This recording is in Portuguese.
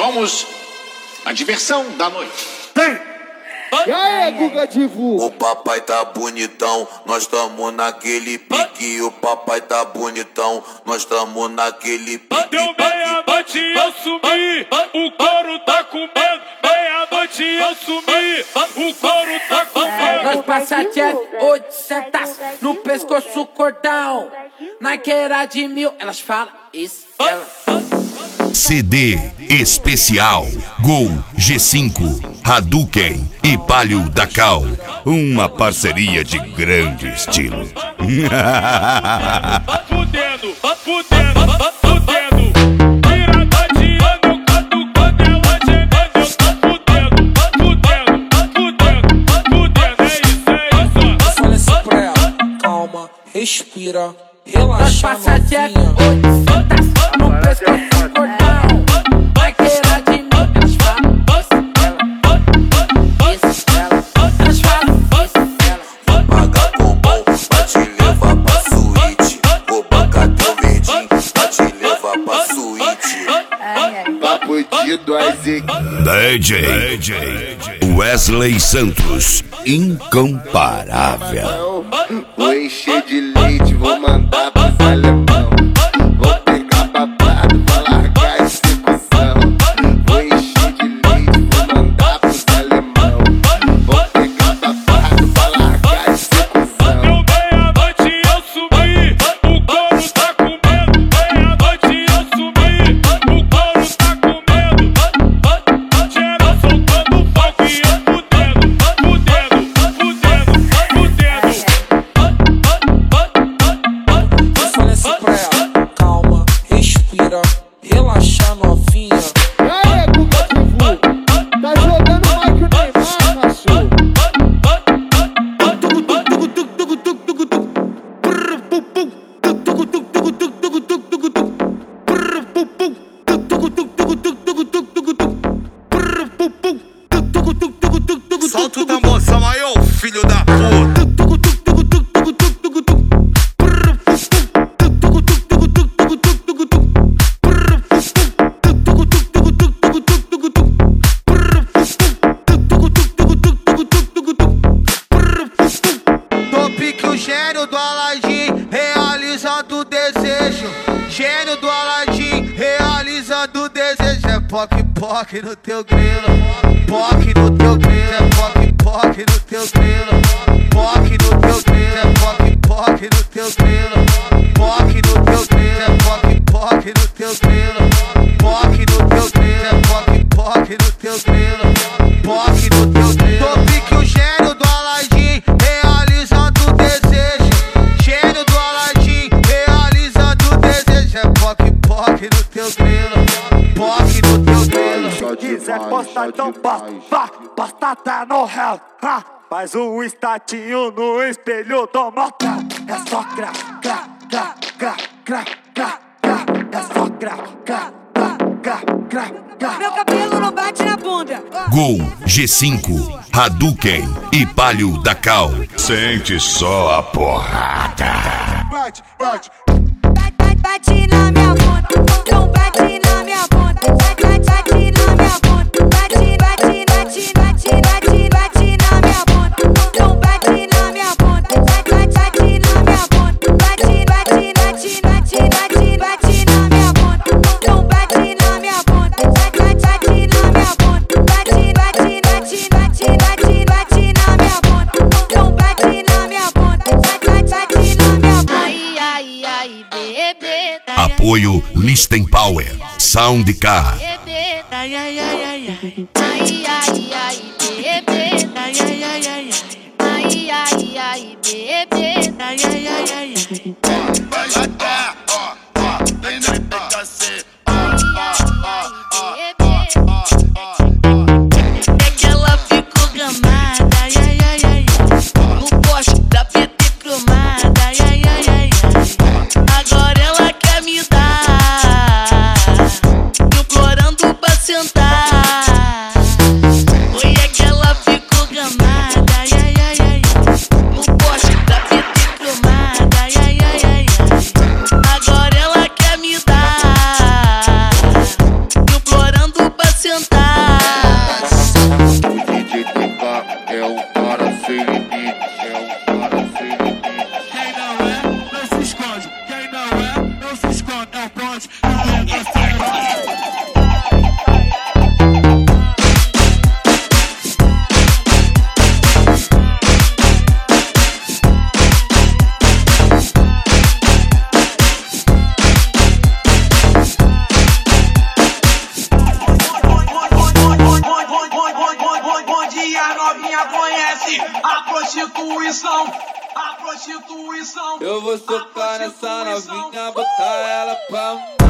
somos a diversão da noite. E aí, Guga Divu? O papai tá bonitão, nós tamo naquele pique. O papai tá bonitão, nós tamo naquele pique. Deu meia-noite e eu sumi, o couro tá com medo. Meia-noite e eu sumi, o couro tá com medo. Nós passa Jeff 800 no pescoço cordão. Naqueira de 1000, elas falam isso, ela. CD especial Gol G5, Hadouken e Palio da Cal. Uma parceria de grande estilo. Fudendo, fudendo, fudendo. Virada de ano, quando ela chega, eu tô fudendo, fudendo, fudendo. É isso. Fala assim pra ela, calma, respira, relaxa. Nós passa Jeff 800 no pescoço cordão. Naqueira de 1000, elas falam isso, ela. Elas falam isso, ela. Paga com bom pra te levar pra suíte. Vou bancar teu verdinho pra te levar pra suíte. Papo de dois DJ Wesley Santos, incomparável. Vou encher de leite, vou mandar pros alemão. Vou pegar babado, vou largar a execução. Vou encher de leite, vou mandar pros alemão. Vou pegar babado, vou largar a execução. Deu meia-noite e eu sumi, o couro tá com medo. Meia-noite e eu sumi, o couro tá com medo. Geral soltando fogo e eu fudendo, Fala assim pra ela, calma, respira, relaxa novinha. E aí, Guga Divu? Tá jogando mais que o Neymar, cachorro? Solta o tambor, Samael, filho da puta. Pique o gênio do Aladim, realizando o desejo. Gênio do Aladim, realizando o desejo. É poc no teu grilo, poc no teu grilo. É poc no teu grilo, poc no teu grilo. É poc no teu grilo, poc no teu grilo. É poc no teu grilo, poc no teu grilo. É poc no teu grilo, poc no teu grilo. Tô pique o gênio do Aladim, realizando o desejo. Gênio do Aladim, realizando o desejo. É poc no teu grilo, poc no teu grilo. Se quiser postar, então posta até no réu. Faz um estatinho no espelho do motel. É só crá, crá, crá, crá, crá, crá, crá. É só crá, crá, crá, crá, crá. Meu cabelo não bate na bunda. Gol G5, Hadouken e Palio da Cal. Sente só a porrada. Bate, bate. Bate na minha bunda. Então bate na minha bunda. Bate na minha bunda. Bate na minha bunda. Então bate na minha bunda. Bate na minha bunda. Bate na minha bunda. Então bate na minha bunda. Bate na minha bunda. Bate na minha bunda. Então bate na minha bunda. Bate na minha bunda. Ai, ai, bebê. Apoio Listen Power, Sound Car. Bebê, ai, ai, ai, ai. Ai, ai, ai, bebê. Ai, ai, ai, ai. Ai, ai, ai, bebê. Ai, ai, ai, ai. É que ela ficou gamada, ai, ai, ai, ai. No poste da PT cromada, ai, ai, ai, ai. Agora ela quer me dar, implorando pra sentar. Foi é que ela ficou gamada, ai, ai, ai, ai. No poste da PT cromada, ai, ai, ai, ai. aí, a prostituição. A prostituição. Eu vou socar nessa novinha, botar ela pra